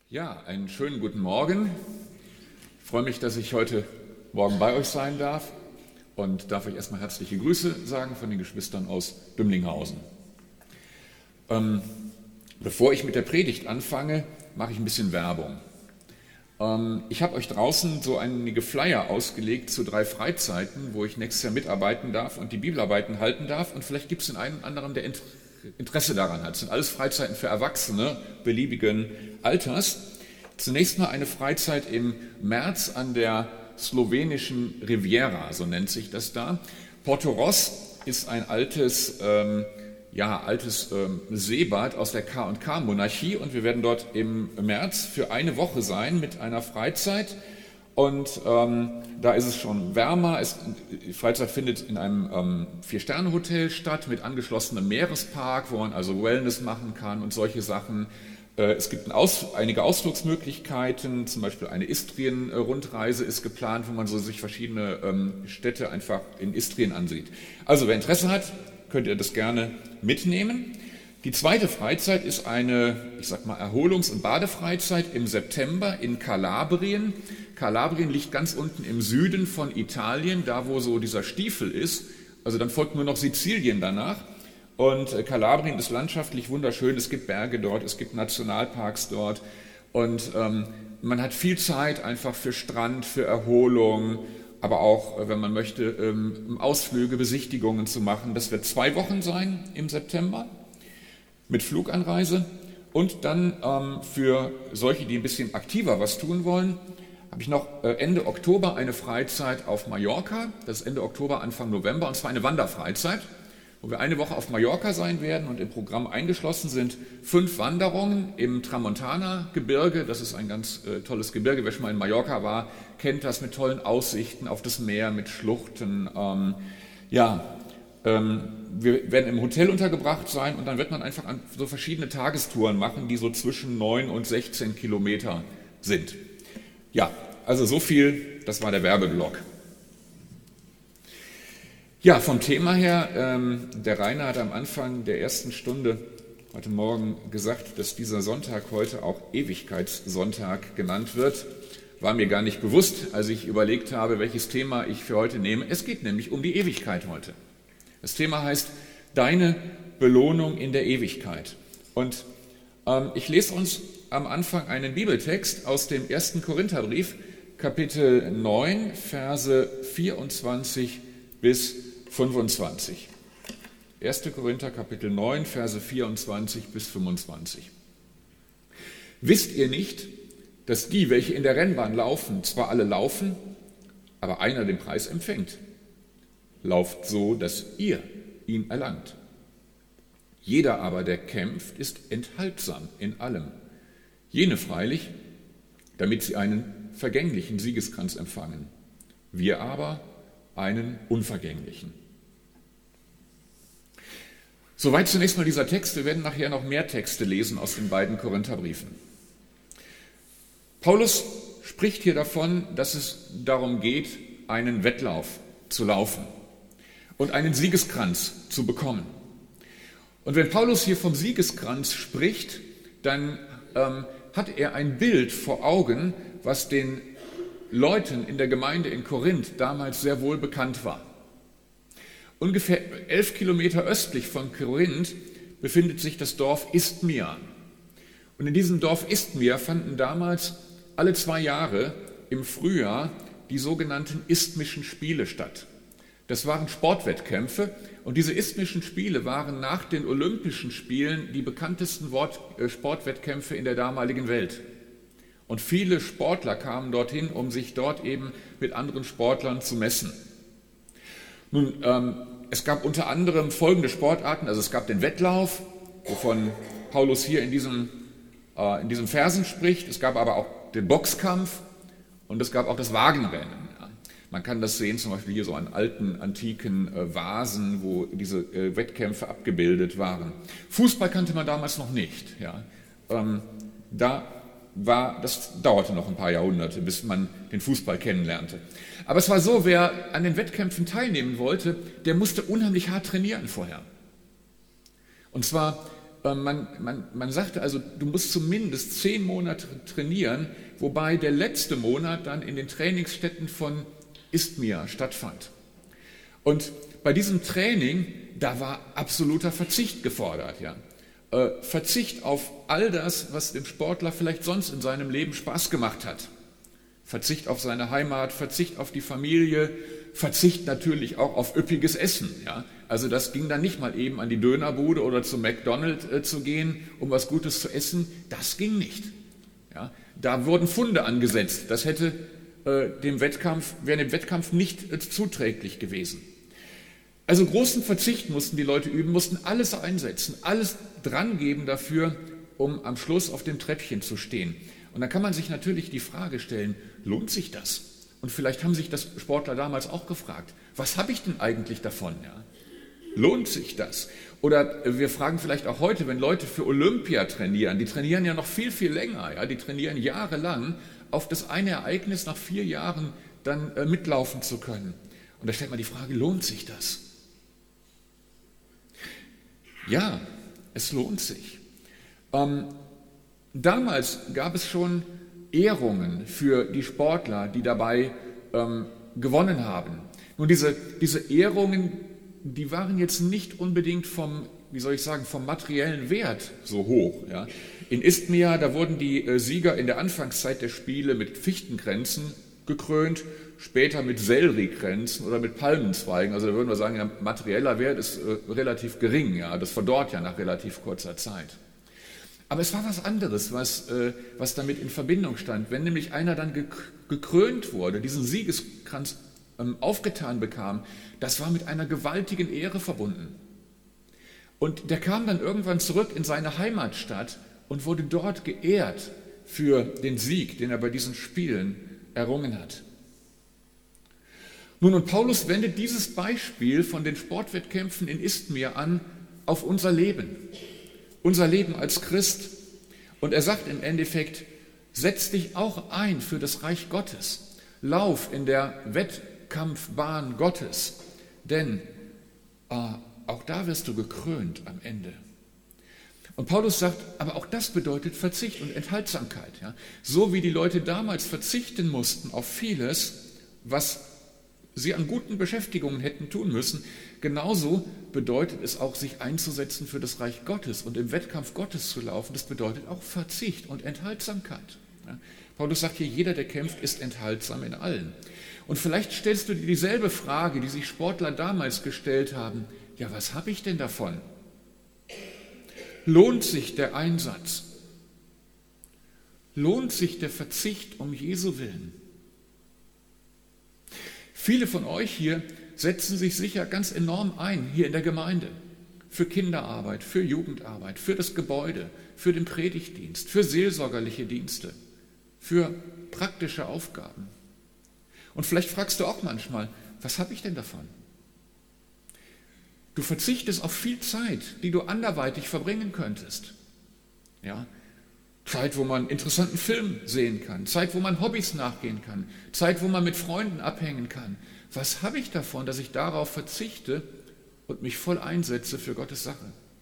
Ja, einen schönen guten Morgen. Ich freue mich, dass ich heute Morgen bei euch sein darf und darf euch erstmal herzliche Grüße sagen von den Geschwistern aus Dümlinghausen. Bevor ich mit der Predigt anfange, mache ich ein bisschen Werbung. Ich habe euch draußen so einige Flyer ausgelegt zu 3 Freizeiten, wo ich nächstes Jahr mitarbeiten darf und die Bibelarbeiten halten darf. Und vielleicht gibt es den einen oder anderen, der Interesse daran hat. Das sind alles Freizeiten für Erwachsene beliebigen Alters. Zunächst mal eine Freizeit im März an der slowenischen Riviera, so nennt sich das da. Porto Ross ist ein altes Seebad aus der K&K-Monarchie und wir werden dort im März für eine Woche sein mit einer Freizeit. Und da ist es schon wärmer. Die Freizeit findet in einem 4-Sterne-Hotel statt mit angeschlossenem Meerespark, wo man also Wellness machen kann und solche Sachen. Es gibt einige Ausflugsmöglichkeiten, zum Beispiel eine Istrien-Rundreise ist geplant, wo man so sich verschiedene Städte einfach in Istrien ansieht. Also wer Interesse hat, könnt ihr das gerne mitnehmen. Die zweite Freizeit ist eine, Erholungs- und Badefreizeit im September in Kalabrien. Kalabrien liegt ganz unten im Süden von Italien, da wo so dieser Stiefel ist. Also dann folgt nur noch Sizilien danach. Und Kalabrien ist landschaftlich wunderschön. Es gibt Berge dort, es gibt Nationalparks dort. Und man hat viel Zeit einfach für Strand, für Erholung, aber auch, wenn man möchte, Ausflüge, Besichtigungen zu machen. Das wird 2 Wochen sein im September mit Fluganreise. Und dann für solche, die ein bisschen aktiver was tun wollen, habe ich noch Ende Oktober eine Freizeit auf Mallorca. Das ist Ende Oktober, Anfang November, und zwar eine Wanderfreizeit, wo wir eine Woche auf Mallorca sein werden und im Programm eingeschlossen sind 5 Wanderungen im Tramontana-Gebirge. Das ist ein ganz tolles Gebirge. Wer schon mal in Mallorca war, kennt das, mit tollen Aussichten auf das Meer, mit Schluchten. Wir werden im Hotel untergebracht sein und dann wird man einfach so verschiedene Tagestouren machen, die so zwischen 9 und 16 Kilometer sind. Ja, also so viel, das war der Werbeblock. Ja, vom Thema her, der Rainer hat am Anfang der ersten Stunde heute Morgen gesagt, dass dieser Sonntag heute auch Ewigkeitssonntag genannt wird. War mir gar nicht bewusst, als ich überlegt habe, welches Thema ich für heute nehme. Es geht nämlich um die Ewigkeit heute. Das Thema heißt, deine Belohnung in der Ewigkeit. Und ich lese uns am Anfang einen Bibeltext aus dem 1. Korintherbrief, Kapitel 9, Verse 24 bis 25. 1. Korinther, Kapitel 9, Verse 24 bis 25. Wisst ihr nicht, dass die, welche in der Rennbahn laufen, zwar alle laufen, aber einer den Preis empfängt? Lauft so, dass ihr ihn erlangt. Jeder aber, der kämpft, ist enthaltsam in allem. Jene freilich, damit sie einen vergänglichen Siegeskranz empfangen. Wir aber einen unvergänglichen. Soweit zunächst mal dieser Text. Wir werden nachher noch mehr Texte lesen aus den beiden Korintherbriefen. Paulus spricht hier davon, dass es darum geht, einen Wettlauf zu laufen und einen Siegeskranz zu bekommen. Und wenn Paulus hier vom Siegeskranz spricht, dann hat er ein Bild vor Augen, was den Leuten in der Gemeinde in Korinth damals sehr wohl bekannt war. Ungefähr 11 Kilometer östlich von Korinth befindet sich das Dorf Isthmia. Und in diesem Dorf Isthmia fanden damals alle 2 Jahre im Frühjahr die sogenannten Isthmischen Spiele statt. Das waren Sportwettkämpfe und diese Isthmischen Spiele waren nach den Olympischen Spielen die bekanntesten Sportwettkämpfe in der damaligen Welt. Und viele Sportler kamen dorthin, um sich dort eben mit anderen Sportlern zu messen. Nun, es gab unter anderem folgende Sportarten, also es gab den Wettlauf, wovon Paulus hier in diesen Versen spricht, es gab aber auch den Boxkampf und es gab auch das Wagenrennen. Man kann das sehen, zum Beispiel hier so an alten, antiken Vasen, wo diese Wettkämpfe abgebildet waren. Fußball kannte man damals noch nicht. Ja. Das dauerte noch ein paar Jahrhunderte, bis man den Fußball kennenlernte. Aber es war so, wer an den Wettkämpfen teilnehmen wollte, der musste unheimlich hart trainieren vorher. Und zwar man sagte also, du musst zumindest 10 Monate trainieren, wobei der letzte Monat dann in den Trainingsstätten von Izmir stattfand. Und bei diesem Training, da war absoluter Verzicht gefordert. Ja. Verzicht auf all das, was dem Sportler vielleicht sonst in seinem Leben Spaß gemacht hat. Verzicht auf seine Heimat, Verzicht auf die Familie, Verzicht natürlich auch auf üppiges Essen. Ja. Also das ging dann nicht mal eben an die Dönerbude oder zum McDonald's zu gehen, um was Gutes zu essen. Das ging nicht. Ja. Da wurden Pfunde angesetzt. Das wäre dem Wettkampf nicht zuträglich gewesen. Also großen Verzicht mussten die Leute üben, mussten alles einsetzen, alles drangeben dafür, um am Schluss auf dem Treppchen zu stehen. Und dann kann man sich natürlich die Frage stellen, lohnt sich das? Und vielleicht haben sich das Sportler damals auch gefragt, was habe ich denn eigentlich davon? Ja? Lohnt sich das? Oder wir fragen vielleicht auch heute, wenn Leute für Olympia trainieren, die trainieren ja noch viel, viel länger, ja? Die trainieren jahrelang, auf das eine Ereignis nach 4 Jahren dann mitlaufen zu können. Und da stellt man die Frage, lohnt sich das? Ja, es lohnt sich. Damals gab es schon Ehrungen für die Sportler, die dabei gewonnen haben. Nun, diese Ehrungen, die waren jetzt nicht unbedingt vom materiellen Wert so hoch. Ja. In Izmir, da wurden die Sieger in der Anfangszeit der Spiele mit Fichtenkränzen gekrönt, später mit Selleriekränzen oder mit Palmenzweigen. Also da würden wir sagen, ja, materieller Wert ist relativ gering. Ja. Das verdorrt ja nach relativ kurzer Zeit. Aber es war was anderes, was damit in Verbindung stand. Wenn nämlich einer dann gekrönt wurde, diesen Siegeskranz aufgetan bekam, das war mit einer gewaltigen Ehre verbunden. Und der kam dann irgendwann zurück in seine Heimatstadt und wurde dort geehrt für den Sieg, den er bei diesen Spielen errungen hat. Nun, und Paulus wendet dieses Beispiel von den Sportwettkämpfen in Izmir an auf unser Leben als Christ. Und er sagt im Endeffekt, setz dich auch ein für das Reich Gottes, lauf in der Wettkampfbahn Gottes, denn auch da wirst du gekrönt am Ende. Und Paulus sagt, aber auch das bedeutet Verzicht und Enthaltsamkeit. Ja? So wie die Leute damals verzichten mussten auf vieles, was sie an guten Beschäftigungen hätten tun müssen, genauso bedeutet es auch, sich einzusetzen für das Reich Gottes und im Wettkampf Gottes zu laufen. Das bedeutet auch Verzicht und Enthaltsamkeit. Ja? Paulus sagt hier, jeder, der kämpft, ist enthaltsam in allen. Und vielleicht stellst du dir dieselbe Frage, die sich Sportler damals gestellt haben. Ja, was habe ich denn davon? Lohnt sich der Einsatz? Lohnt sich der Verzicht um Jesu willen? Viele von euch hier setzen sich sicher ganz enorm ein, hier in der Gemeinde, für Kinderarbeit, für Jugendarbeit, für das Gebäude, für den Predigtdienst, für seelsorgerliche Dienste, für praktische Aufgaben. Und vielleicht fragst du auch manchmal, was habe ich denn davon? Du verzichtest auf viel Zeit, die du anderweitig verbringen könntest. Ja? Zeit, wo man interessanten Film sehen kann, Zeit, wo man Hobbys nachgehen kann, Zeit, wo man mit Freunden abhängen kann. Was habe ich davon, dass ich darauf verzichte und mich voll einsetze für Gottes Sache?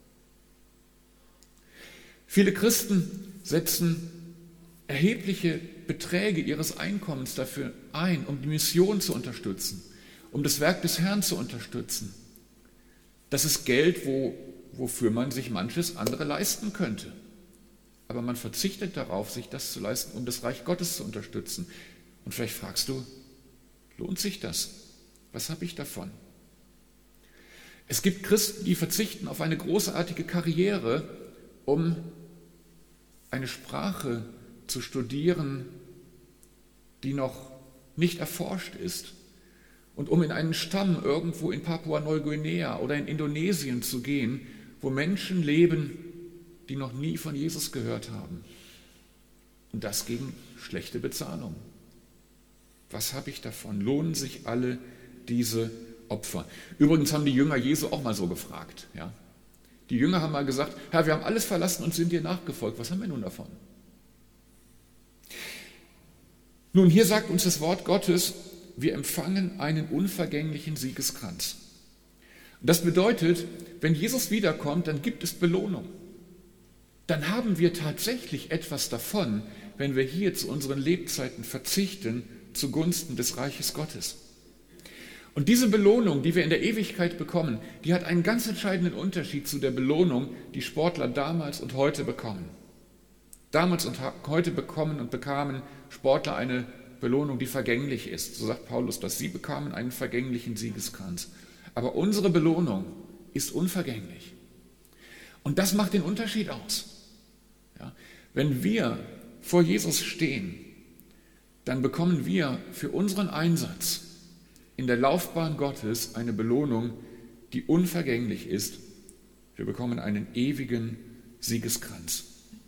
Viele Christen setzen erhebliche Beträge ihres Einkommens dafür ein, um die Mission zu unterstützen, um das Werk des Herrn zu unterstützen. Das ist Geld, wofür man sich manches andere leisten könnte. Aber man verzichtet darauf, sich das zu leisten, um das Reich Gottes zu unterstützen. Und vielleicht fragst du, lohnt sich das? Was habe ich davon? Es gibt Christen, die verzichten auf eine großartige Karriere, um eine Sprache zu studieren, die noch nicht erforscht ist. Und um in einen Stamm irgendwo in Papua-Neuguinea oder in Indonesien zu gehen, wo Menschen leben, die noch nie von Jesus gehört haben. Und das gegen schlechte Bezahlung. Was habe ich davon? Lohnen sich alle diese Opfer? Übrigens haben die Jünger Jesu auch mal so gefragt. Ja? Die Jünger haben mal gesagt, Herr, wir haben alles verlassen und sind dir nachgefolgt. Was haben wir nun davon? Nun, hier sagt uns das Wort Gottes, wir empfangen einen unvergänglichen Siegeskranz. Und das bedeutet, wenn Jesus wiederkommt, dann gibt es Belohnung. dann haben wir tatsächlich etwas davon, wenn wir hier zu unseren Lebzeiten verzichten zugunsten des Reiches Gottes. Und diese Belohnung, die wir in der Ewigkeit bekommen, die hat einen ganz entscheidenden Unterschied zu der Belohnung, die Sportler damals und heute bekommen. Damals und heute bekommen und bekamen Sportler eine Belohnung, die vergänglich ist. So sagt Paulus, dass sie bekamen einen vergänglichen Siegeskranz. Aber unsere Belohnung ist unvergänglich. Und das macht den Unterschied aus. Ja, wenn wir vor Jesus stehen, dann bekommen wir für unseren Einsatz in der Laufbahn Gottes eine Belohnung, die unvergänglich ist. Wir bekommen einen ewigen Siegeskranz.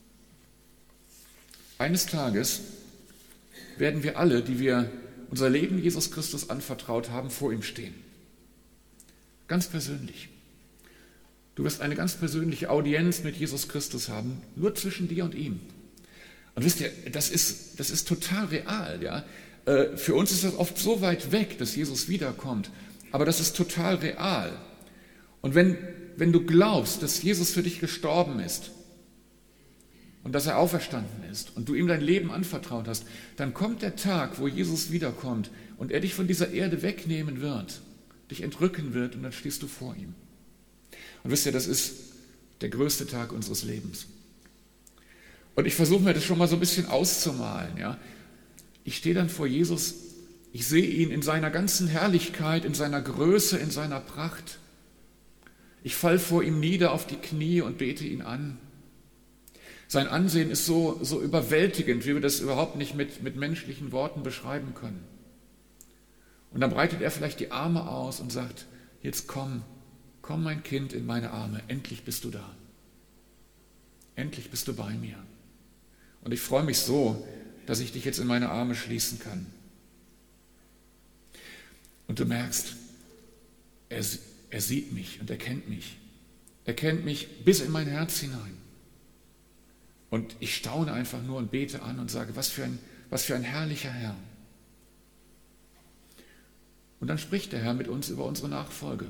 Eines Tages werden wir alle, die wir unser Leben Jesus Christus anvertraut haben, vor ihm stehen. Ganz persönlich. Du wirst eine ganz persönliche Audienz mit Jesus Christus haben, nur zwischen dir und ihm. Und wisst ihr, das ist total real. Ja? Für uns ist das oft so weit weg, dass Jesus wiederkommt, aber das ist total real. Und wenn du glaubst, dass Jesus für dich gestorben ist und dass er auferstanden ist und du ihm dein Leben anvertraut hast, dann kommt der Tag, wo Jesus wiederkommt und er dich von dieser Erde wegnehmen wird, dich entrücken wird und dann stehst du vor ihm. Und wisst ihr, das ist der größte Tag unseres Lebens. Und ich versuche mir das schon mal so ein bisschen auszumalen. Ja? Ich stehe dann vor Jesus, ich sehe ihn in seiner ganzen Herrlichkeit, in seiner Größe, in seiner Pracht. Ich falle vor ihm nieder auf die Knie und bete ihn an. Sein Ansehen ist so überwältigend, wie wir das überhaupt nicht mit menschlichen Worten beschreiben können. Und dann breitet er vielleicht die Arme aus und sagt, jetzt komm mein Kind in meine Arme, endlich bist du da. Endlich bist du bei mir. Und ich freue mich so, dass ich dich jetzt in meine Arme schließen kann. Und du merkst, er sieht mich und er kennt mich. Er kennt mich bis in mein Herz hinein. Und ich staune einfach nur und bete an und sage, was für ein herrlicher Herr. Und dann spricht der Herr mit uns über unsere Nachfolge.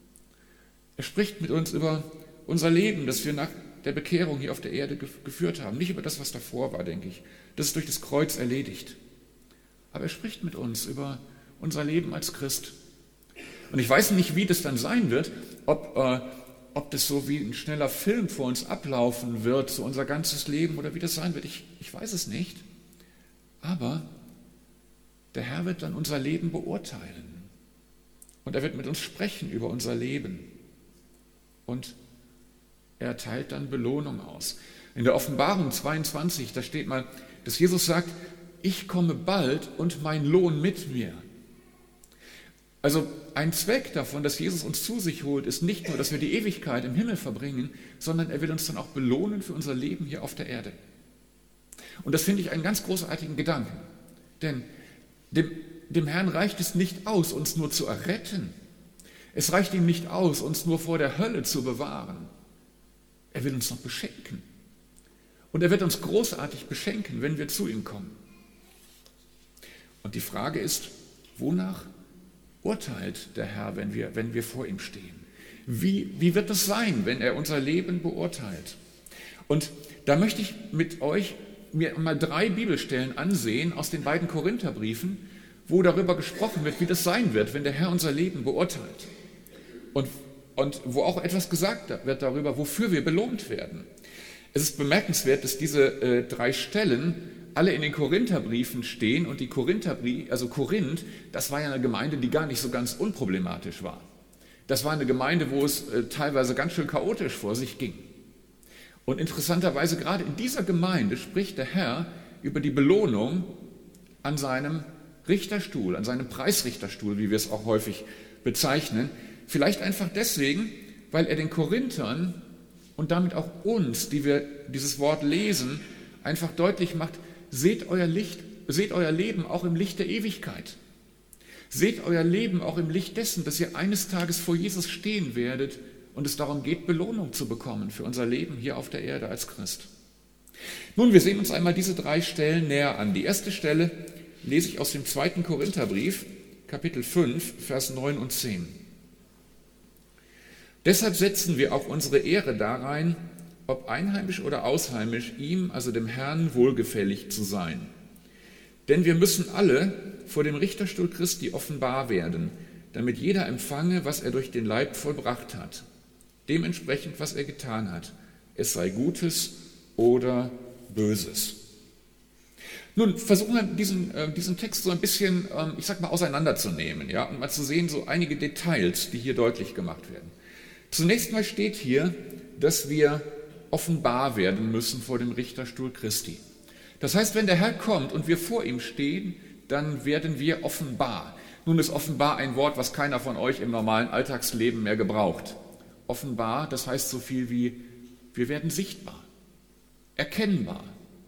Er spricht mit uns über unser Leben, das wir nach der Bekehrung hier auf der Erde geführt haben. Nicht über das, was davor war, denke ich. Das ist durch das Kreuz erledigt. Aber er spricht mit uns über unser Leben als Christ. Und ich weiß nicht, wie das dann sein wird, ob das so wie ein schneller Film vor uns ablaufen wird, so unser ganzes Leben, oder wie das sein wird. Ich weiß es nicht. Aber der Herr wird dann unser Leben beurteilen. Und er wird mit uns sprechen über unser Leben. Und er teilt dann Belohnung aus. In der Offenbarung 22, da steht mal, dass Jesus sagt, ich komme bald und mein Lohn mit mir. Also ein Zweck davon, dass Jesus uns zu sich holt, ist nicht nur, dass wir die Ewigkeit im Himmel verbringen, sondern er will uns dann auch belohnen für unser Leben hier auf der Erde. Und das finde ich einen ganz großartigen Gedanken. Denn dem Herrn reicht es nicht aus, uns nur zu erretten. Es reicht ihm nicht aus, uns nur vor der Hölle zu bewahren. Er will uns noch beschenken. Und er wird uns großartig beschenken, wenn wir zu ihm kommen. Und die Frage ist, wonach urteilt der Herr, wenn wir vor ihm stehen? Wie wird es sein, wenn er unser Leben beurteilt? Und da möchte ich mit euch mir mal 3 Bibelstellen ansehen aus den beiden Korintherbriefen, wo darüber gesprochen wird, wie das sein wird, wenn der Herr unser Leben beurteilt. Und wo auch etwas gesagt wird darüber, wofür wir belohnt werden. Es ist bemerkenswert, dass diese 3 Stellen alle in den Korintherbriefen stehen und die also Korinth, das war ja eine Gemeinde, die gar nicht so ganz unproblematisch war. Das war eine Gemeinde, wo es teilweise ganz schön chaotisch vor sich ging. Und interessanterweise gerade in dieser Gemeinde spricht der Herr über die Belohnung an seinem Richterstuhl, an seinem Preisrichterstuhl, wie wir es auch häufig bezeichnen. Vielleicht einfach deswegen, weil er den Korinthern und damit auch uns, die wir dieses Wort lesen, einfach deutlich macht, seht euer Leben auch im Licht der Ewigkeit. Seht euer Leben auch im Licht dessen, dass ihr eines Tages vor Jesus stehen werdet und es darum geht, Belohnung zu bekommen für unser Leben hier auf der Erde als Christ. Nun, wir sehen uns einmal diese 3 Stellen näher an. Die erste Stelle lese ich aus dem 2. Korintherbrief, Kapitel 5, Vers 9 und 10. Deshalb setzen wir auch unsere Ehre darein, ob einheimisch oder ausheimisch, ihm, also dem Herrn, wohlgefällig zu sein. Denn wir müssen alle vor dem Richterstuhl Christi offenbar werden, damit jeder empfange, was er durch den Leib vollbracht hat, dementsprechend, was er getan hat, es sei Gutes oder Böses. Nun versuchen wir diesen Text so ein bisschen, ich sag mal, auseinanderzunehmen, ja, und mal zu sehen, so einige Details, die hier deutlich gemacht werden. Zunächst mal steht hier, dass wir offenbar werden müssen vor dem Richterstuhl Christi. Das heißt, wenn der Herr kommt und wir vor ihm stehen, dann werden wir offenbar. Nun ist offenbar ein Wort, was keiner von euch im normalen Alltagsleben mehr gebraucht. Offenbar, das heißt so viel wie, wir werden sichtbar, erkennbar.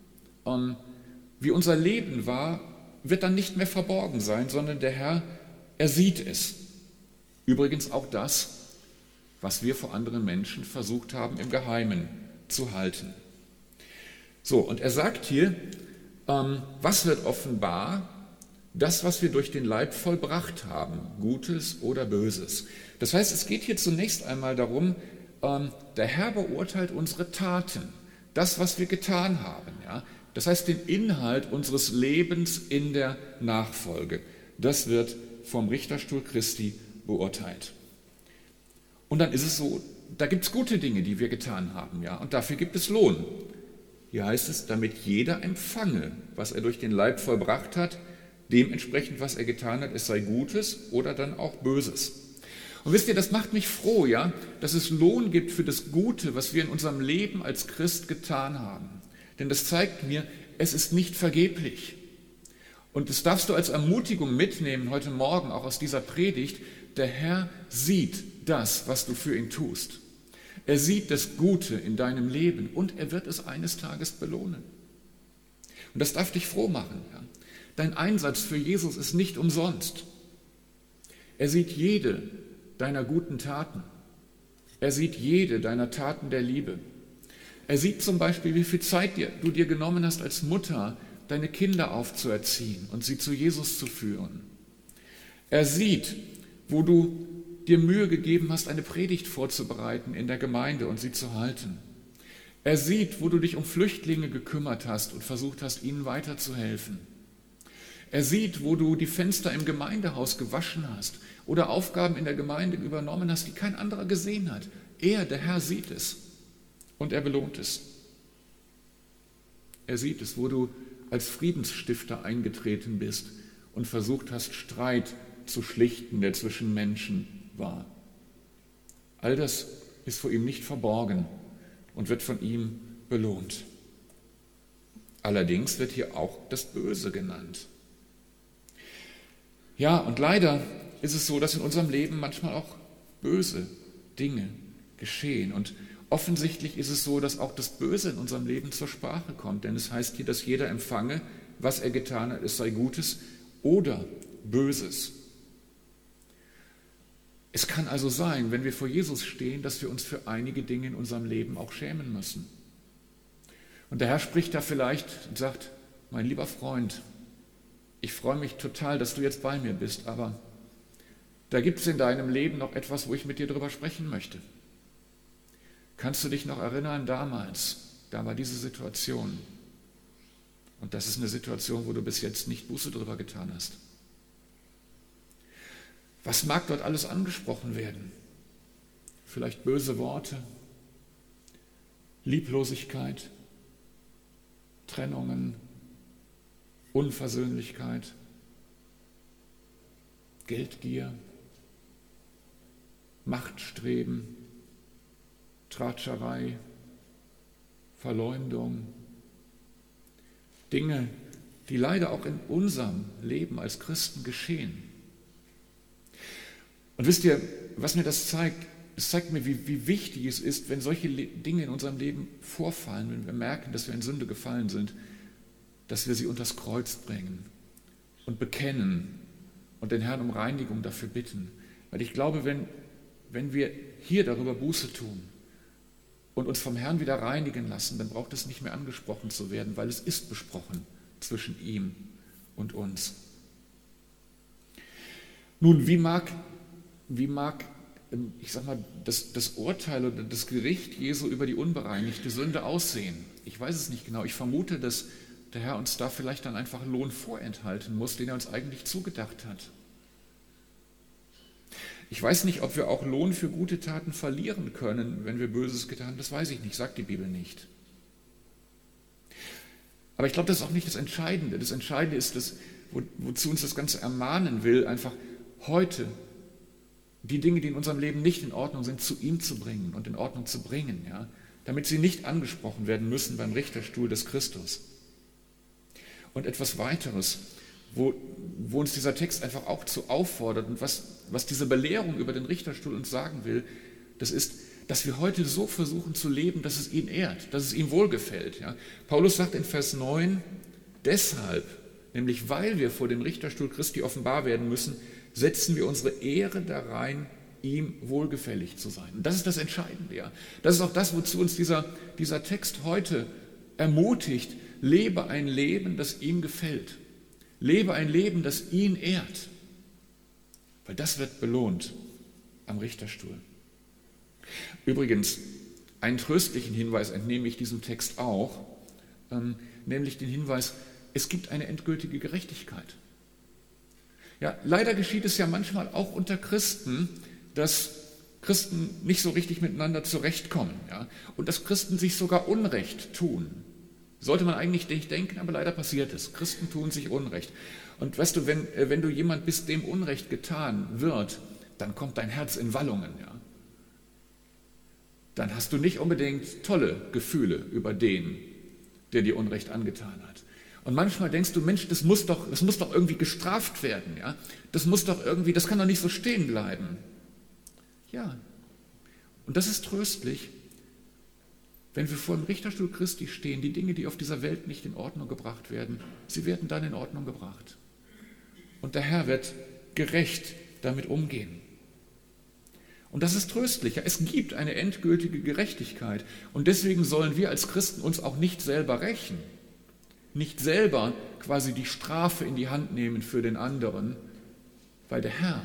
Wie unser Leben war, wird dann nicht mehr verborgen sein, sondern der Herr, er sieht es. Übrigens auch das, was wir vor anderen Menschen versucht haben, im Geheimen zu halten. So, und er sagt hier, was wird offenbar? Das, was wir durch den Leib vollbracht haben, Gutes oder Böses. Das heißt, es geht hier zunächst einmal darum, der Herr beurteilt unsere Taten, das, was wir getan haben. Ja? Das heißt, den Inhalt unseres Lebens in der Nachfolge. Das wird vom Richterstuhl Christi beurteilt. Und dann ist es so, da gibt es gute Dinge, die wir getan haben, ja, und dafür gibt es Lohn. Hier heißt es, damit jeder empfange, was er durch den Leib vollbracht hat, dementsprechend, was er getan hat, es sei Gutes oder dann auch Böses. Und wisst ihr, das macht mich froh, ja, dass es Lohn gibt für das Gute, was wir in unserem Leben als Christ getan haben. Denn das zeigt mir, es ist nicht vergeblich. Und das darfst du als Ermutigung mitnehmen heute Morgen, auch aus dieser Predigt. Der Herr sieht das, was du für ihn tust. Er sieht das Gute in deinem Leben und er wird es eines Tages belohnen. Und das darf dich froh machen. Ja? Dein Einsatz für Jesus ist nicht umsonst. Er sieht jede deiner guten Taten. Er sieht jede deiner Taten der Liebe. Er sieht zum Beispiel, wie viel Zeit du dir genommen hast als Mutter, deine Kinder aufzuerziehen und sie zu Jesus zu führen. Er sieht, wo du dir Mühe gegeben hast, eine Predigt vorzubereiten in der Gemeinde und sie zu halten. Er sieht, wo du dich um Flüchtlinge gekümmert hast und versucht hast, ihnen weiterzuhelfen. Er sieht, wo du die Fenster im Gemeindehaus gewaschen hast oder Aufgaben in der Gemeinde übernommen hast, die kein anderer gesehen hat. Er, der Herr, sieht es und er belohnt es. Er sieht es, wo du als Friedensstifter eingetreten bist und versucht hast, Streit zu schlichten, der zwischen Menschen war. All das ist vor ihm nicht verborgen und wird von ihm belohnt. Allerdings wird hier auch das Böse genannt. Ja, und leider ist es so, dass in unserem Leben manchmal auch böse Dinge geschehen. Und offensichtlich ist es so, dass auch das Böse in unserem Leben zur Sprache kommt. Denn es heißt hier, dass jeder empfange, was er getan hat, es sei Gutes oder Böses. Es kann also sein, wenn wir vor Jesus stehen, dass wir uns für einige Dinge in unserem Leben auch schämen müssen. Und der Herr spricht da vielleicht und sagt, mein lieber Freund, ich freue mich total, dass du jetzt bei mir bist, aber da gibt es in deinem Leben noch etwas, wo ich mit dir drüber sprechen möchte. Kannst du dich noch erinnern, damals, da war diese Situation. Und das ist eine Situation, wo du bis jetzt nicht Buße drüber getan hast. Was mag dort alles angesprochen werden? Vielleicht böse Worte, Lieblosigkeit, Trennungen, Unversöhnlichkeit, Geldgier, Machtstreben, Tratscherei, Verleumdung. Dinge, die leider auch in unserem Leben als Christen geschehen. Und wisst ihr, was mir das zeigt? Es zeigt mir, wie wichtig es ist, wenn solche Dinge in unserem Leben vorfallen, wenn wir merken, dass wir in Sünde gefallen sind, dass wir sie unters Kreuz bringen und bekennen und den Herrn um Reinigung dafür bitten. Weil ich glaube, wenn wir hier darüber Buße tun und uns vom Herrn wieder reinigen lassen, dann braucht es nicht mehr angesprochen zu werden, weil es ist besprochen zwischen ihm und uns. Nun, wie mag ich sag mal, das Urteil oder das Gericht Jesu über die unbereinigte Sünde aussehen? Ich weiß es nicht genau. Ich vermute, dass der Herr uns da vielleicht dann einfach Lohn vorenthalten muss, den er uns eigentlich zugedacht hat. Ich weiß nicht, ob wir auch Lohn für gute Taten verlieren können, wenn wir Böses getan haben. Das weiß ich nicht, sagt die Bibel nicht. Aber ich glaube, das ist auch nicht das Entscheidende. Das Entscheidende ist, wozu uns das Ganze ermahnen will, einfach heute die Dinge, die in unserem Leben nicht in Ordnung sind, zu ihm zu bringen und in Ordnung zu bringen, ja, damit sie nicht angesprochen werden müssen beim Richterstuhl des Christus. Und etwas weiteres, wo uns dieser Text einfach auch zu auffordert und was diese Belehrung über den Richterstuhl uns sagen will, das ist, dass wir heute so versuchen zu leben, dass es ihn ehrt, dass es ihm wohlgefällt. Ja. Paulus sagt in Vers 9, deshalb, nämlich weil wir vor dem Richterstuhl Christi offenbar werden müssen, setzen wir unsere Ehre darein, ihm wohlgefällig zu sein. Und das ist das Entscheidende. Ja. Das ist auch das, wozu uns dieser Text heute ermutigt. Lebe ein Leben, das ihm gefällt. Lebe ein Leben, das ihn ehrt. Weil das wird belohnt am Richterstuhl. Übrigens, einen tröstlichen Hinweis entnehme ich diesem Text auch, nämlich den Hinweis, es gibt eine endgültige Gerechtigkeit. Ja, leider geschieht es ja manchmal auch unter Christen, dass Christen nicht so richtig miteinander zurechtkommen, ja, und dass Christen sich sogar Unrecht tun. Sollte man eigentlich nicht denken, aber leider passiert es. Christen tun sich Unrecht. Und weißt du, wenn du jemand bist, dem Unrecht getan wird, dann kommt dein Herz in Wallungen, ja. Dann hast du nicht unbedingt tolle Gefühle über den, der dir Unrecht angetan hat. Und manchmal denkst du, Mensch, das muss doch irgendwie gestraft werden, ja? Das kann doch nicht so stehen bleiben. Ja. Und das ist tröstlich, wenn wir vor dem Richterstuhl Christi stehen, die Dinge, die auf dieser Welt nicht in Ordnung gebracht werden, sie werden dann in Ordnung gebracht. Und der Herr wird gerecht damit umgehen. Und das ist tröstlich. Ja, es gibt eine endgültige Gerechtigkeit. Und deswegen sollen wir als Christen uns auch nicht selber rächen. Nicht selber quasi die Strafe in die Hand nehmen für den anderen, weil der Herr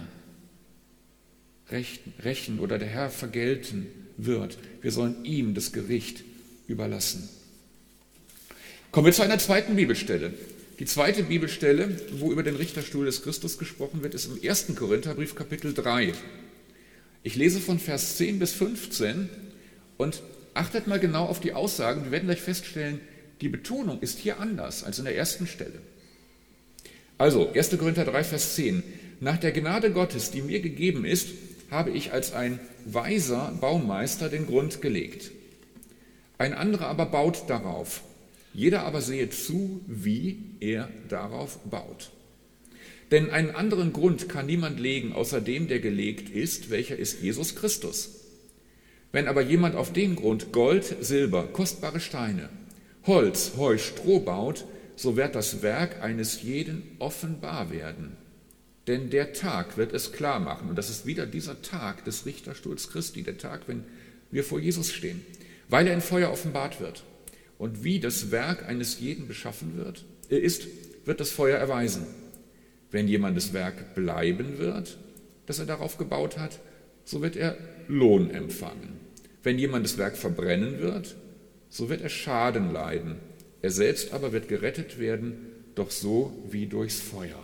rächen oder der Herr vergelten wird. Wir sollen ihm das Gericht überlassen. Kommen wir zu einer zweiten Bibelstelle. Die zweite Bibelstelle, wo über den Richterstuhl des Christus gesprochen wird, ist im 1. Korintherbrief, Kapitel 3. Ich lese von Vers 10 bis 15 und achtet mal genau auf die Aussagen. Wir werden gleich feststellen, die Betonung ist hier anders als in der ersten Stelle. Also, 1. Korinther 3, Vers 10. Nach der Gnade Gottes, die mir gegeben ist, habe ich als ein weiser Baumeister den Grund gelegt. Ein anderer aber baut darauf. Jeder aber sehe zu, wie er darauf baut. Denn einen anderen Grund kann niemand legen, außer dem, der gelegt ist, welcher ist Jesus Christus. Wenn aber jemand auf den Grund Gold, Silber, kostbare Steine, Holz, Heu, Stroh baut, so wird das Werk eines jeden offenbar werden. Denn der Tag wird es klar machen. Und das ist wieder dieser Tag des Richterstuhls Christi, der Tag, wenn wir vor Jesus stehen. Weil er in Feuer offenbart wird. Und wie das Werk eines jeden beschaffen wird, wird das Feuer erweisen. Wenn jemandes Werk bleiben wird, das er darauf gebaut hat, so wird er Lohn empfangen. Wenn jemandes Werk verbrennen wird, so wird er Schaden leiden. Er selbst aber wird gerettet werden, doch so wie durchs Feuer.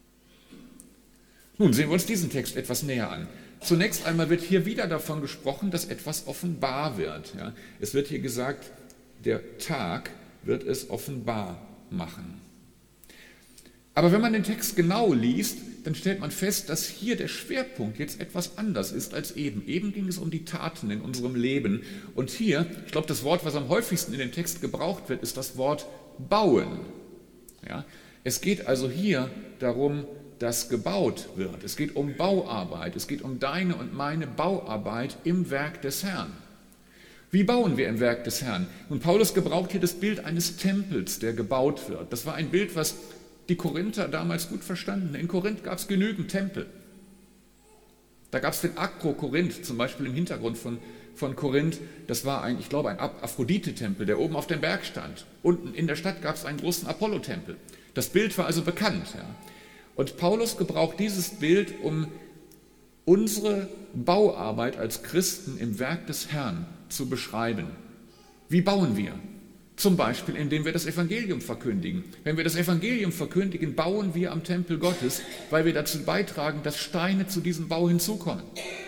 Nun sehen wir uns diesen Text etwas näher an. Zunächst einmal wird hier wieder davon gesprochen, dass etwas offenbar wird. Ja, es wird hier gesagt, der Tag wird es offenbar machen. Aber wenn man den Text genau liest, dann stellt man fest, dass hier der Schwerpunkt jetzt etwas anders ist als eben. Eben ging es um die Taten in unserem Leben. Und hier, ich glaube, das Wort, was am häufigsten in dem Text gebraucht wird, ist das Wort bauen. Ja, es geht also hier darum, dass gebaut wird. Es geht um Bauarbeit. Es geht um deine und meine Bauarbeit im Werk des Herrn. Wie bauen wir im Werk des Herrn? Und Paulus gebraucht hier das Bild eines Tempels, der gebaut wird. Das war ein Bild, was die Korinther damals gut verstanden. In Korinth gab es genügend Tempel. Da gab es den Akro Korinth, zum Beispiel im Hintergrund von Korinth. Das war ein Aphrodite-Tempel, der oben auf dem Berg stand. Unten in der Stadt gab es einen großen Apollo-Tempel. Das Bild war also bekannt. Ja. Und Paulus gebraucht dieses Bild, um unsere Bauarbeit als Christen im Werk des Herrn zu beschreiben. Wie bauen wir? Zum Beispiel, indem wir das Evangelium verkündigen. Wenn wir das Evangelium verkündigen, bauen wir am Tempel Gottes, weil wir dazu beitragen, dass Steine zu diesem Bau hinzukommen.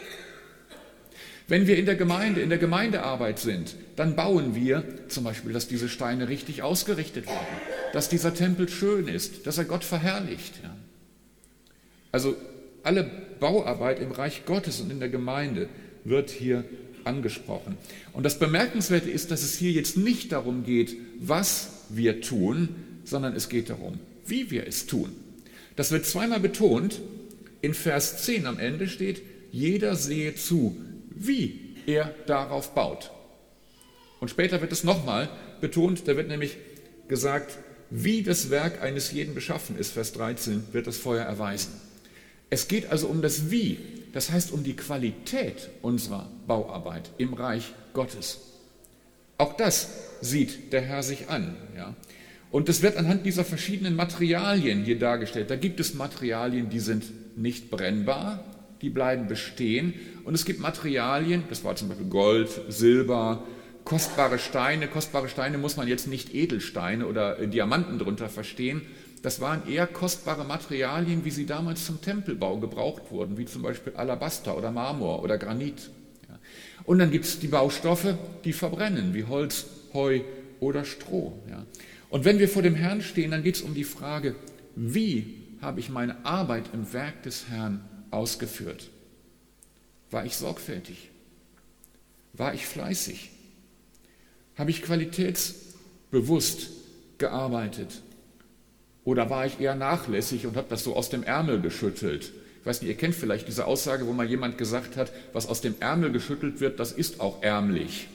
Wenn wir in der Gemeindearbeit sind, dann bauen wir zum Beispiel, dass diese Steine richtig ausgerichtet werden, dass dieser Tempel schön ist, dass er Gott verherrlicht. Ja. Also alle Bauarbeit im Reich Gottes und in der Gemeinde wird hier angesprochen. Und das Bemerkenswerte ist, dass es hier jetzt nicht darum geht, was wir tun, sondern es geht darum, wie wir es tun. Das wird zweimal betont. In Vers 10 am Ende steht, jeder sehe zu, wie er darauf baut. Und später wird es nochmal betont, da wird nämlich gesagt, wie das Werk eines jeden beschaffen ist, Vers 13, wird das Feuer erweisen. Es geht also um das Wie, das heißt um die Qualität unserer Bauarbeit im Reich Gottes. Auch das sieht der Herr sich an. Ja? Und das wird anhand dieser verschiedenen Materialien hier dargestellt. Da gibt es Materialien, die sind nicht brennbar, die bleiben bestehen. Und es gibt Materialien, das war zum Beispiel Gold, Silber, kostbare Steine. Kostbare Steine muss man jetzt nicht Edelsteine oder Diamanten drunter verstehen. Das waren eher kostbare Materialien, wie sie damals zum Tempelbau gebraucht wurden, wie zum Beispiel Alabaster oder Marmor oder Granit. Ja. Und dann gibt es die Baustoffe, die verbrennen, wie Holz, Heu oder Stroh. Ja. Und wenn wir vor dem Herrn stehen, dann geht es um die Frage, wie habe ich meine Arbeit im Werk des Herrn ausgeführt? War ich sorgfältig? War ich fleißig? Habe ich qualitätsbewusst gearbeitet? Oder war ich eher nachlässig und habe das so aus dem Ärmel geschüttelt? Ich weiß nicht, ihr kennt vielleicht diese Aussage, wo mal jemand gesagt hat, was aus dem Ärmel geschüttelt wird, das ist auch ärmlich.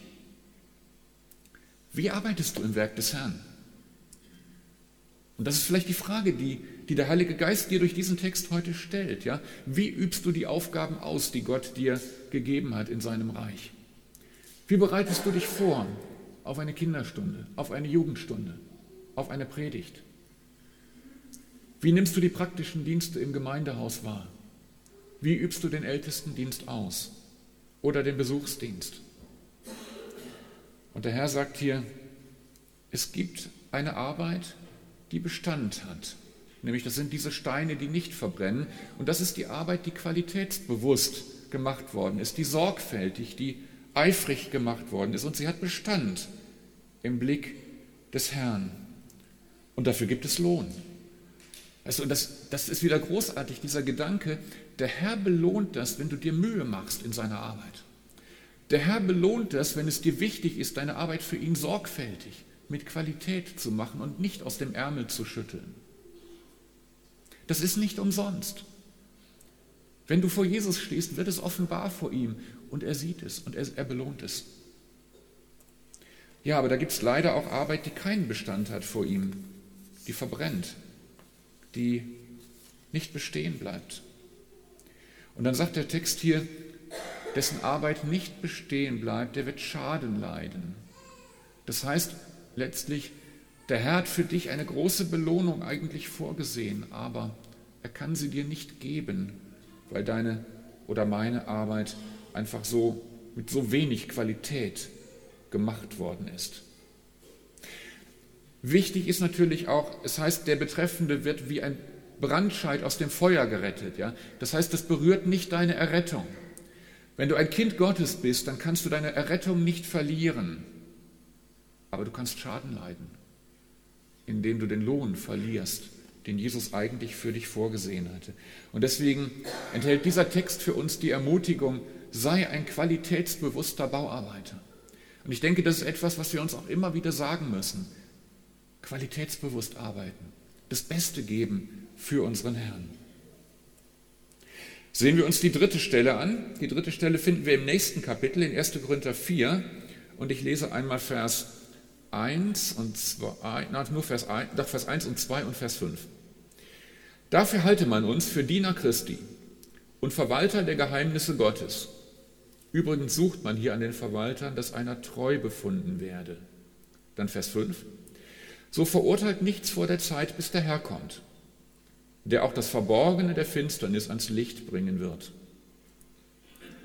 Wie arbeitest du im Werk des Herrn? Und das ist vielleicht die Frage, die der Heilige Geist dir durch diesen Text heute stellt. Ja? Wie übst du die Aufgaben aus, die Gott dir gegeben hat in seinem Reich? Wie bereitest du dich vor auf eine Kinderstunde, auf eine Jugendstunde, auf eine Predigt? Wie nimmst du die praktischen Dienste im Gemeindehaus wahr? Wie übst du den Ältestendienst aus oder den Besuchsdienst? Und der Herr sagt hier, es gibt eine Arbeit, die Bestand hat. Nämlich das sind diese Steine, die nicht verbrennen. Und das ist die Arbeit, die qualitätsbewusst gemacht worden ist, die sorgfältig, die eifrig gemacht worden ist. Und sie hat Bestand im Blick des Herrn. Und dafür gibt es Lohn. Also das ist wieder großartig, dieser Gedanke, der Herr belohnt das, wenn du dir Mühe machst in seiner Arbeit. Der Herr belohnt das, wenn es dir wichtig ist, deine Arbeit für ihn sorgfältig, mit Qualität zu machen und nicht aus dem Ärmel zu schütteln. Das ist nicht umsonst. Wenn du vor Jesus stehst, wird es offenbar vor ihm und er sieht es und er belohnt es. Ja, aber da gibt es leider auch Arbeit, die keinen Bestand hat vor ihm, die verbrennt, die nicht bestehen bleibt. Und dann sagt der Text hier, dessen Arbeit nicht bestehen bleibt, der wird Schaden leiden. Das heißt letztlich, der Herr hat für dich eine große Belohnung eigentlich vorgesehen, aber er kann sie dir nicht geben, weil deine oder meine Arbeit einfach so mit so wenig Qualität gemacht worden ist. Wichtig ist natürlich auch, es heißt, der Betreffende wird wie ein Brandscheit aus dem Feuer gerettet. Ja? Das heißt, das berührt nicht deine Errettung. Wenn du ein Kind Gottes bist, dann kannst du deine Errettung nicht verlieren, aber du kannst Schaden leiden, indem du den Lohn verlierst, den Jesus eigentlich für dich vorgesehen hatte. Und deswegen enthält dieser Text für uns die Ermutigung, sei ein qualitätsbewusster Bauarbeiter. Und ich denke, das ist etwas, was wir uns auch immer wieder sagen müssen. Qualitätsbewusst arbeiten, das Beste geben für unseren Herrn. Sehen wir uns die dritte Stelle an. Die dritte Stelle finden wir im nächsten Kapitel, in 1. Korinther 4. Und ich lese einmal Vers 1 und 2, nur Vers 1 und 2 und Vers 5. Dafür halte man uns für Diener Christi und Verwalter der Geheimnisse Gottes. Übrigens sucht man hier an den Verwaltern, dass einer treu befunden werde. Dann Vers 5. So verurteilt nichts vor der Zeit, bis der Herr kommt, der auch das Verborgene der Finsternis ans Licht bringen wird.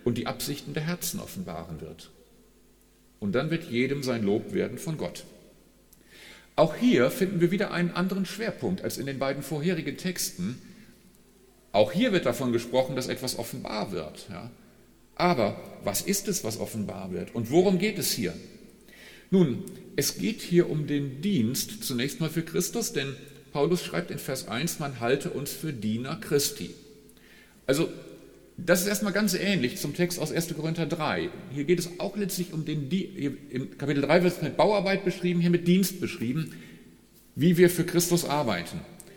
und die Absichten der Herzen offenbaren wird. Und dann wird jedem sein Lob werden von Gott. Auch hier finden wir wieder einen anderen Schwerpunkt als in den beiden vorherigen Texten. Auch hier wird davon gesprochen, dass etwas offenbar wird. Ja. Aber was ist es, was offenbar wird? Und worum geht es hier? Nun, es geht hier um den Dienst, zunächst mal für Christus, denn Paulus schreibt in Vers 1, man halte uns für Diener Christi. Also, das ist erstmal ganz ähnlich zum Text aus 1. Korinther 3. Hier geht es auch letztlich um den Dienst. Im Kapitel 3 wird es mit Bauarbeit beschrieben, hier mit Dienst beschrieben, wie wir für Christus arbeiten.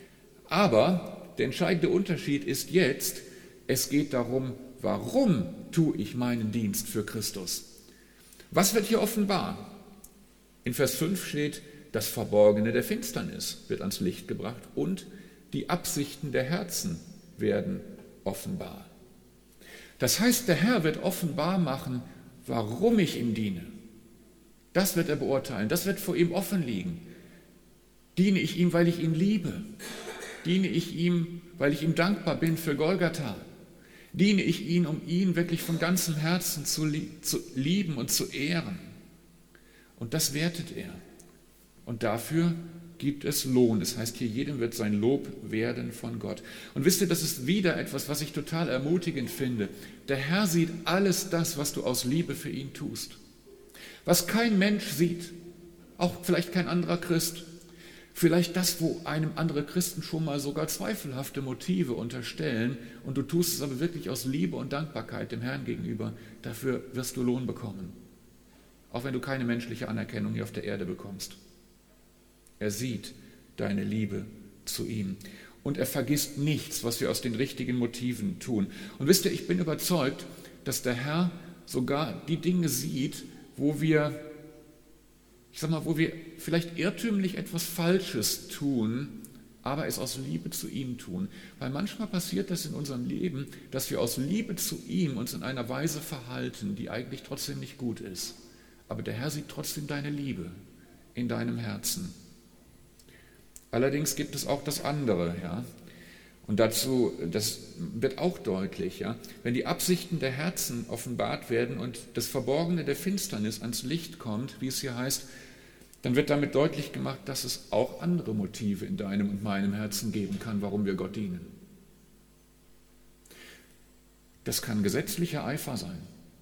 Aber der entscheidende Unterschied ist jetzt, es geht darum, warum tue ich meinen Dienst für Christus? Was wird hier offenbar? In Vers 5 steht, das Verborgene der Finsternis wird ans Licht gebracht und die Absichten der Herzen werden offenbar. Das heißt, der Herr wird offenbar machen, warum ich ihm diene. Das wird er beurteilen, das wird vor ihm offen liegen. Diene ich ihm, weil ich ihn liebe? Diene ich ihm, weil ich ihm dankbar bin für Golgatha? Diene ich ihm, um ihn wirklich von ganzem Herzen zu lieben und zu ehren? Und das wertet er. Und dafür gibt es Lohn. Das heißt, hier jedem wird sein Lob werden von Gott. Und wisst ihr, das ist wieder etwas, was ich total ermutigend finde. Der Herr sieht alles das, was du aus Liebe für ihn tust. Was kein Mensch sieht, auch vielleicht kein anderer Christ. Vielleicht das, wo einem andere Christen schon mal sogar zweifelhafte Motive unterstellen und du tust es aber wirklich aus Liebe und Dankbarkeit dem Herrn gegenüber. Dafür wirst du Lohn bekommen. Auch wenn du keine menschliche Anerkennung hier auf der Erde bekommst. Er sieht deine Liebe zu ihm. Und er vergisst nichts, was wir aus den richtigen Motiven tun. Und wisst ihr, ich bin überzeugt, dass der Herr sogar die Dinge sieht, wo wir vielleicht irrtümlich etwas Falsches tun, aber es aus Liebe zu ihm tun. Weil manchmal passiert das in unserem Leben, dass wir aus Liebe zu ihm uns in einer Weise verhalten, die eigentlich trotzdem nicht gut ist. Aber der Herr sieht trotzdem deine Liebe in deinem Herzen. Allerdings gibt es auch das andere, ja. Und dazu, das wird auch deutlich, ja. Wenn die Absichten der Herzen offenbart werden und das Verborgene der Finsternis ans Licht kommt, wie es hier heißt, dann wird damit deutlich gemacht, dass es auch andere Motive in deinem und meinem Herzen geben kann, warum wir Gott dienen. Das kann gesetzlicher Eifer sein.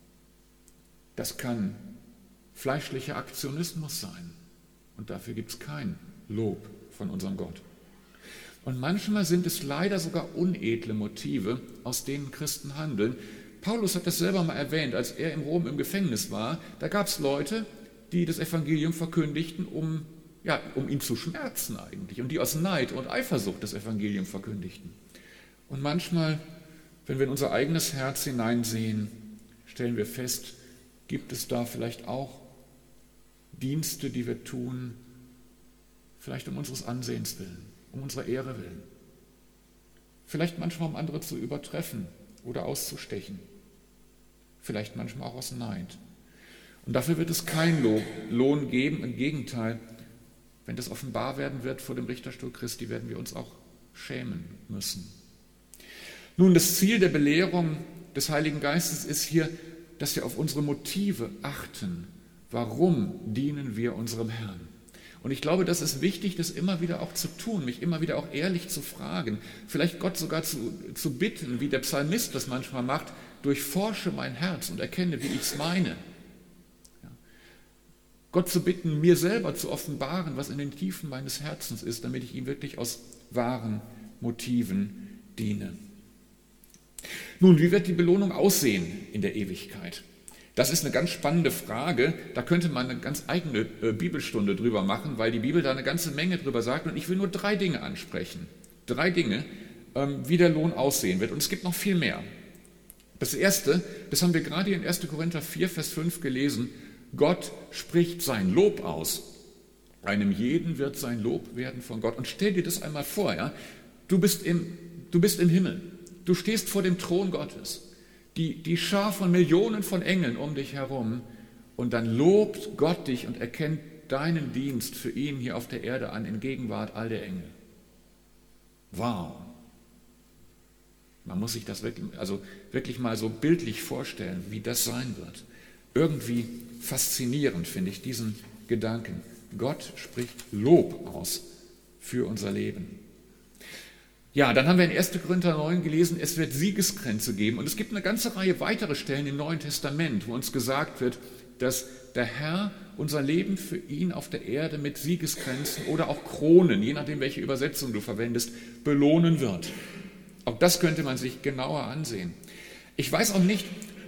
Das kann fleischlicher Aktionismus sein. Und dafür gibt es kein Lob von unserem Gott. Und manchmal sind es leider sogar unedle Motive, aus denen Christen handeln. Paulus hat das selber mal erwähnt, als er in Rom im Gefängnis war. Da gab es Leute, die das Evangelium verkündigten, um ihn zu schmerzen eigentlich. Und die aus Neid und Eifersucht das Evangelium verkündigten. Und manchmal, wenn wir in unser eigenes Herz hineinsehen, stellen wir fest, gibt es da vielleicht auch Dienste, die wir tun, vielleicht um unseres Ansehens willen, um unserer Ehre willen. Vielleicht manchmal, um andere zu übertreffen oder auszustechen. Vielleicht manchmal auch aus Neid. Und dafür wird es keinen Lohn geben. Im Gegenteil, wenn das offenbar werden wird vor dem Richterstuhl Christi, werden wir uns auch schämen müssen. Nun, das Ziel der Belehrung des Heiligen Geistes ist hier, dass wir auf unsere Motive achten. Warum dienen wir unserem Herrn? Und ich glaube, das ist wichtig, das immer wieder auch zu tun, mich immer wieder auch ehrlich zu fragen, vielleicht Gott sogar zu bitten, wie der Psalmist das manchmal macht, durchforsche mein Herz und erkenne, wie ich es meine. Ja. Gott zu bitten, mir selber zu offenbaren, was in den Tiefen meines Herzens ist, damit ich ihm wirklich aus wahren Motiven diene. Nun, wie wird die Belohnung aussehen in der Ewigkeit? Das ist eine ganz spannende Frage, da könnte man eine ganz eigene Bibelstunde drüber machen, weil die Bibel da eine ganze Menge drüber sagt und ich will nur 3 Dinge ansprechen. 3 Dinge, wie der Lohn aussehen wird und es gibt noch viel mehr. Das erste, das haben wir gerade in 1. Korinther 4, Vers 5 gelesen, Gott spricht sein Lob aus. Einem jeden wird sein Lob werden von Gott. Und stell dir das einmal vor, ja? Du bist im Himmel, du stehst vor dem Thron Gottes. Die Schar von Millionen von Engeln um dich herum und dann lobt Gott dich und erkennt deinen Dienst für ihn hier auf der Erde an in Gegenwart all der Engel. Wow! Man muss sich das wirklich mal so bildlich vorstellen, wie das sein wird. Irgendwie faszinierend finde ich diesen Gedanken. Gott spricht Lob aus für unser Leben. Ja, dann haben wir in 1. Korinther 9 gelesen, es wird Siegeskränze geben. Und es gibt eine ganze Reihe weitere Stellen im Neuen Testament, wo uns gesagt wird, dass der Herr unser Leben für ihn auf der Erde mit Siegeskränzen oder auch Kronen, je nachdem, welche Übersetzung du verwendest, belohnen wird. Auch das könnte man sich genauer ansehen. Ich weiß nicht,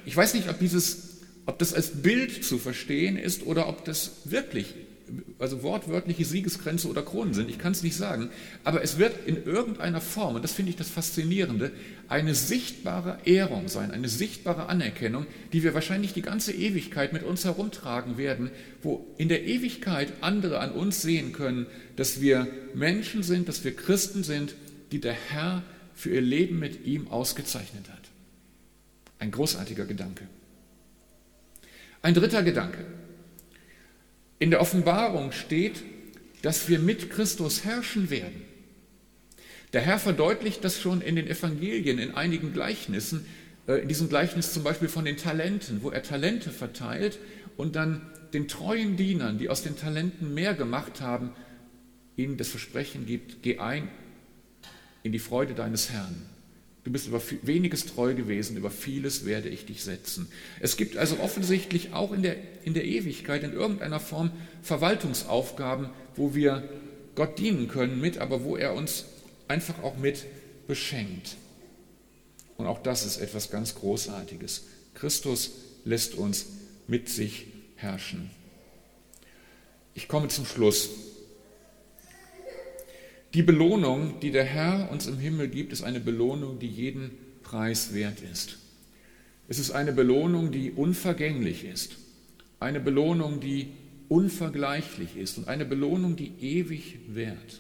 ob das als Bild zu verstehen ist oder ob das wirklich, also wortwörtliche Siegeskränze oder Kronen sind. Ich kann es nicht sagen. Aber es wird in irgendeiner Form, und das finde ich das Faszinierende, eine sichtbare Ehrung sein, eine sichtbare Anerkennung, die wir wahrscheinlich die ganze Ewigkeit mit uns herumtragen werden, wo in der Ewigkeit andere an uns sehen können, dass wir Menschen sind, dass wir Christen sind, die der Herr für ihr Leben mit ihm ausgezeichnet hat. Ein großartiger Gedanke. Ein dritter Gedanke. In der Offenbarung steht, dass wir mit Christus herrschen werden. Der Herr verdeutlicht das schon in den Evangelien, in einigen Gleichnissen, in diesem Gleichnis zum Beispiel von den Talenten, wo er Talente verteilt und dann den treuen Dienern, die aus den Talenten mehr gemacht haben, ihnen das Versprechen gibt, geh ein in die Freude deines Herrn. Du bist über weniges treu gewesen, über vieles werde ich dich setzen. Es gibt also offensichtlich auch in der Ewigkeit in irgendeiner Form Verwaltungsaufgaben, wo wir Gott dienen können mit, aber wo er uns einfach auch mit beschenkt. Und auch das ist etwas ganz Großartiges. Christus lässt uns mit sich herrschen. Ich komme zum Schluss. Die Belohnung, die der Herr uns im Himmel gibt, ist eine Belohnung, die jeden Preis wert ist. Es ist eine Belohnung, die unvergänglich ist, eine Belohnung, die unvergleichlich ist und eine Belohnung, die ewig währt.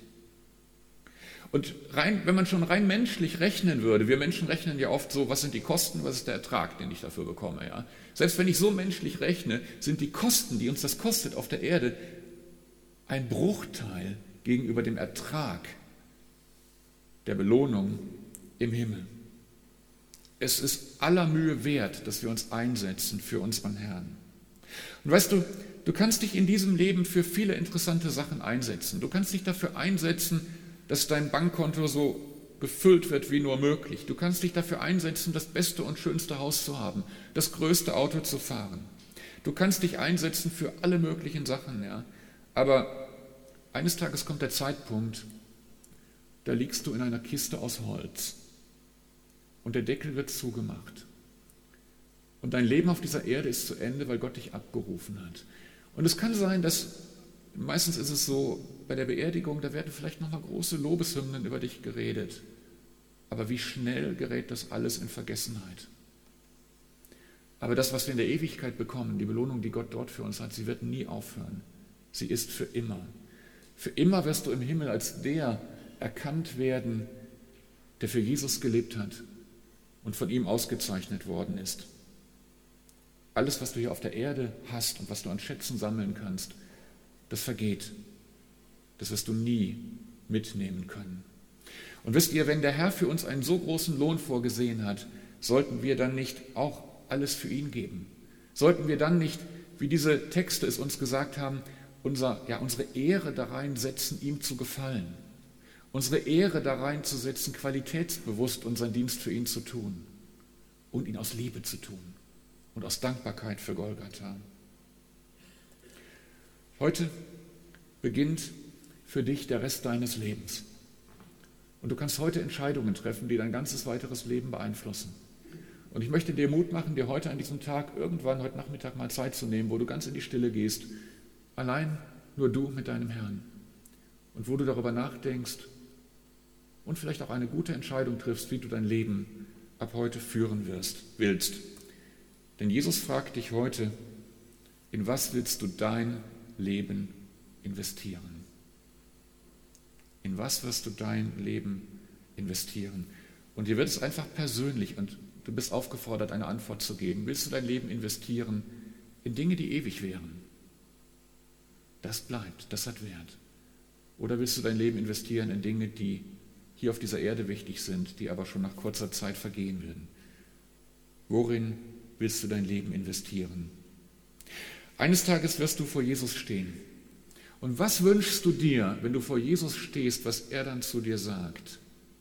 Und wenn man schon rein menschlich rechnen würde, wir Menschen rechnen ja oft so, was sind die Kosten, was ist der Ertrag, den ich dafür bekomme. Ja? Selbst wenn ich so menschlich rechne, sind die Kosten, die uns das kostet auf der Erde, ein Bruchteil gegenüber dem Ertrag der Belohnung im Himmel. Es ist aller Mühe wert, dass wir uns einsetzen für unseren Herrn. Und weißt du, du kannst dich in diesem Leben für viele interessante Sachen einsetzen. Du kannst dich dafür einsetzen, dass dein Bankkonto so gefüllt wird wie nur möglich. Du kannst dich dafür einsetzen, das beste und schönste Haus zu haben, das größte Auto zu fahren. Du kannst dich einsetzen für alle möglichen Sachen, ja. Aber eines Tages kommt der Zeitpunkt, da liegst du in einer Kiste aus Holz und der Deckel wird zugemacht. Und dein Leben auf dieser Erde ist zu Ende, weil Gott dich abgerufen hat. Und es kann sein, dass, meistens ist es so, bei der Beerdigung, da werden vielleicht nochmal große Lobeshymnen über dich geredet. Aber wie schnell gerät das alles in Vergessenheit. Aber das, was wir in der Ewigkeit bekommen, die Belohnung, die Gott dort für uns hat, sie wird nie aufhören. Sie ist für immer. Für immer wirst du im Himmel als der erkannt werden, der für Jesus gelebt hat und von ihm ausgezeichnet worden ist. Alles, was du hier auf der Erde hast und was du an Schätzen sammeln kannst, das vergeht. Das wirst du nie mitnehmen können. Und wisst ihr, wenn der Herr für uns einen so großen Lohn vorgesehen hat, sollten wir dann nicht auch alles für ihn geben? Sollten wir dann nicht, wie diese Texte es uns gesagt haben, unsere Ehre da reinsetzen, ihm zu gefallen? Unsere Ehre da reinzusetzen, qualitätsbewusst unseren Dienst für ihn zu tun und ihn aus Liebe zu tun und aus Dankbarkeit für Golgatha. Heute beginnt für dich der Rest deines Lebens. Und du kannst heute Entscheidungen treffen, die dein ganzes weiteres Leben beeinflussen. Und ich möchte dir Mut machen, dir heute an diesem Tag, irgendwann heute Nachmittag mal Zeit zu nehmen, wo du ganz in die Stille gehst, allein nur du mit deinem Herrn. Und wo du darüber nachdenkst und vielleicht auch eine gute Entscheidung triffst, wie du dein Leben ab heute führen willst. Denn Jesus fragt dich heute, in was willst du dein Leben investieren? In was wirst du dein Leben investieren? Und dir wird es einfach persönlich und du bist aufgefordert, eine Antwort zu geben. Willst du dein Leben investieren in Dinge, die ewig wären? Das bleibt, das hat Wert. Oder willst du dein Leben investieren in Dinge, die hier auf dieser Erde wichtig sind, die aber schon nach kurzer Zeit vergehen werden. Worin willst du dein Leben investieren? Eines Tages wirst du vor Jesus stehen. Und was wünschst du dir, wenn du vor Jesus stehst, was er dann zu dir sagt?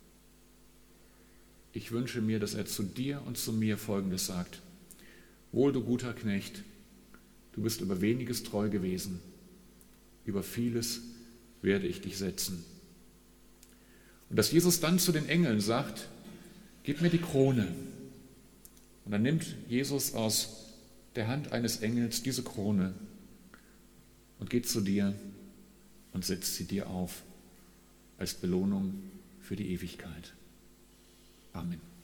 Ich wünsche mir, dass er zu dir und zu mir Folgendes sagt: Wohl, du guter Knecht, du bist über weniges treu gewesen, über vieles werde ich dich setzen. Und dass Jesus dann zu den Engeln sagt: Gib mir die Krone. Und dann nimmt Jesus aus der Hand eines Engels diese Krone und geht zu dir und setzt sie dir auf als Belohnung für die Ewigkeit. Amen.